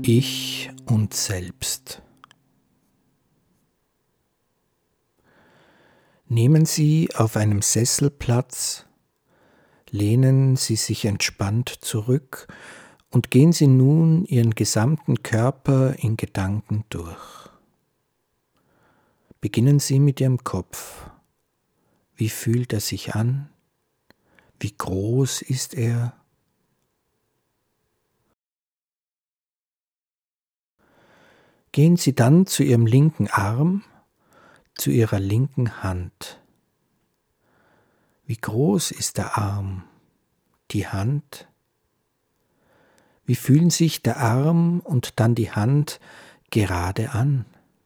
Ich und Selbst. Nehmen Sie auf einem Sessel Platz, lehnen Sie sich entspannt zurück und gehen Sie nun Ihren gesamten Körper in Gedanken durch. Beginnen Sie mit Ihrem Kopf. Wie fühlt er sich an? Wie groß ist er? Gehen Sie dann zu Ihrem linken Arm, zu Ihrer linken Hand. Wie groß ist der Arm, die Hand? Wie fühlen sich der Arm und dann die Hand gerade an?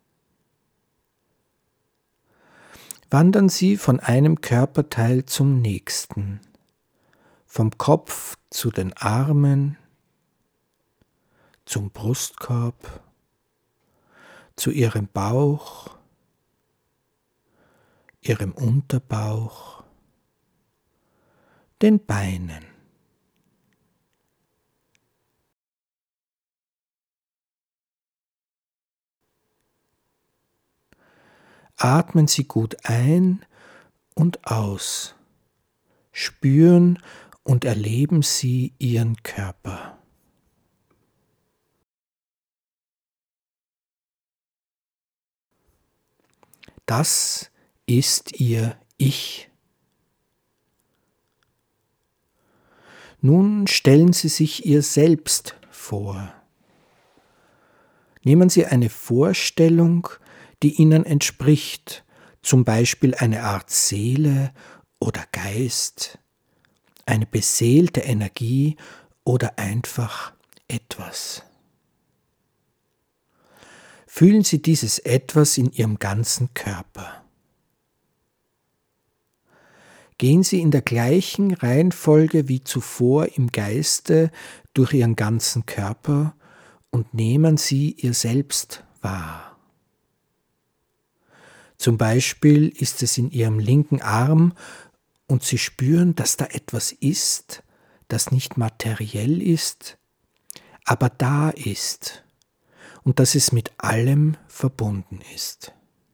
Wandern Sie von einem Körperteil zum nächsten, vom Kopf zu den Armen, zum Brustkorb, zu Ihrem Bauch, Ihrem Unterbauch, den Beinen. Atmen Sie gut ein und aus. Spüren und erleben Sie Ihren Körper. Das ist Ihr Ich. Nun stellen Sie sich Ihr Selbst vor. Nehmen Sie eine Vorstellung, die Ihnen entspricht, zum Beispiel eine Art Seele oder Geist, eine beseelte Energie oder einfach etwas. Fühlen Sie dieses Etwas in Ihrem ganzen Körper. Gehen Sie in der gleichen Reihenfolge wie zuvor im Geiste durch Ihren ganzen Körper und nehmen Sie Ihr Selbst wahr. Zum Beispiel ist es in Ihrem linken Arm und Sie spüren, dass da etwas ist, das nicht materiell ist, aber da ist und dass es mit allem verbunden ist.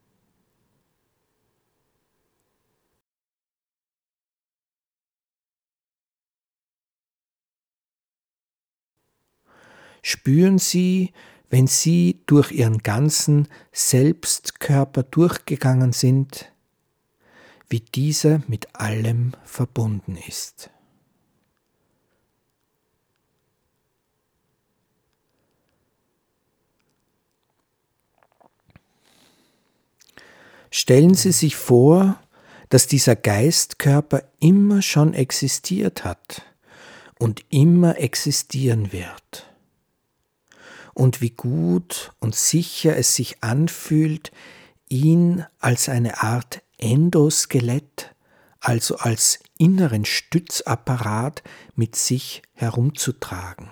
Spüren Sie, wenn Sie durch Ihren ganzen Selbstkörper durchgegangen sind, wie dieser mit allem verbunden ist. Stellen Sie sich vor, dass dieser Geistkörper immer schon existiert hat und immer existieren wird. Und wie gut und sicher es sich anfühlt, ihn als eine Art Endoskelett, also als inneren Stützapparat mit sich herumzutragen.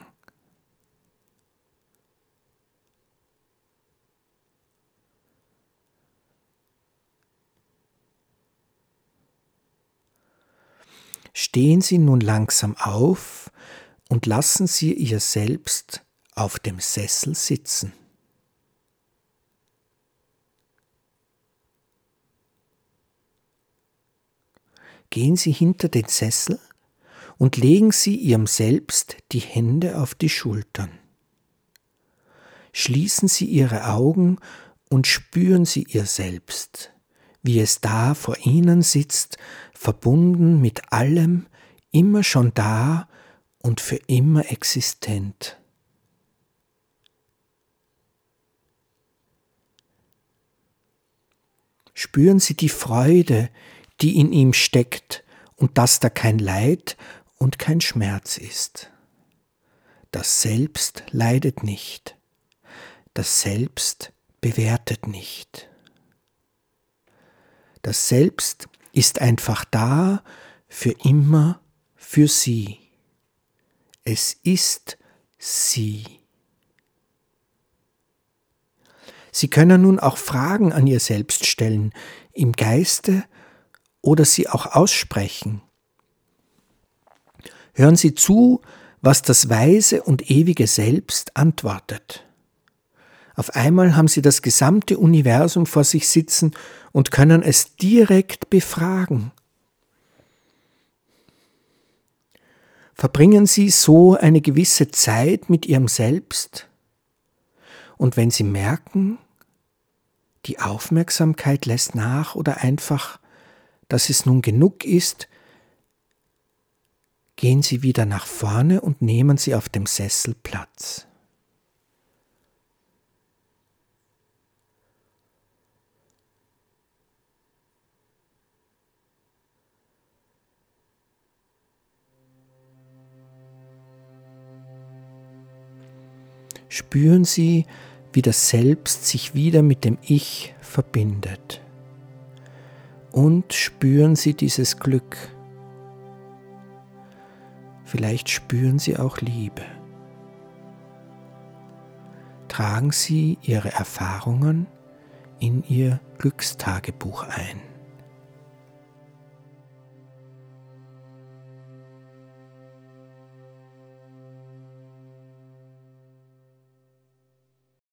Stehen Sie nun langsam auf und lassen Sie Ihr Selbst auf dem Sessel sitzen. Gehen Sie hinter den Sessel und legen Sie Ihrem Selbst die Hände auf die Schultern. Schließen Sie Ihre Augen und spüren Sie Ihr Selbst, wie es da vor Ihnen sitzt, verbunden mit allem, immer schon da und für immer existent. Spüren Sie die Freude, die in ihm steckt und dass da kein Leid und kein Schmerz ist. Das Selbst leidet nicht. Das Selbst bewertet nicht. Das Selbst ist einfach da, für immer, für Sie. Es ist Sie. Sie können nun auch Fragen an Ihr Selbst stellen, im Geiste oder sie auch aussprechen. Hören Sie zu, was das weise und ewige Selbst antwortet. Auf einmal haben Sie das gesamte Universum vor sich sitzen und können es direkt befragen. Verbringen Sie so eine gewisse Zeit mit Ihrem Selbst und wenn Sie merken, die Aufmerksamkeit lässt nach oder einfach, dass es nun genug ist, gehen Sie wieder nach vorne und nehmen Sie auf dem Sessel Platz. Spüren Sie, wie das Selbst sich wieder mit dem Ich verbindet. Und spüren Sie dieses Glück. Vielleicht spüren Sie auch Liebe. Tragen Sie Ihre Erfahrungen in Ihr Glückstagebuch ein.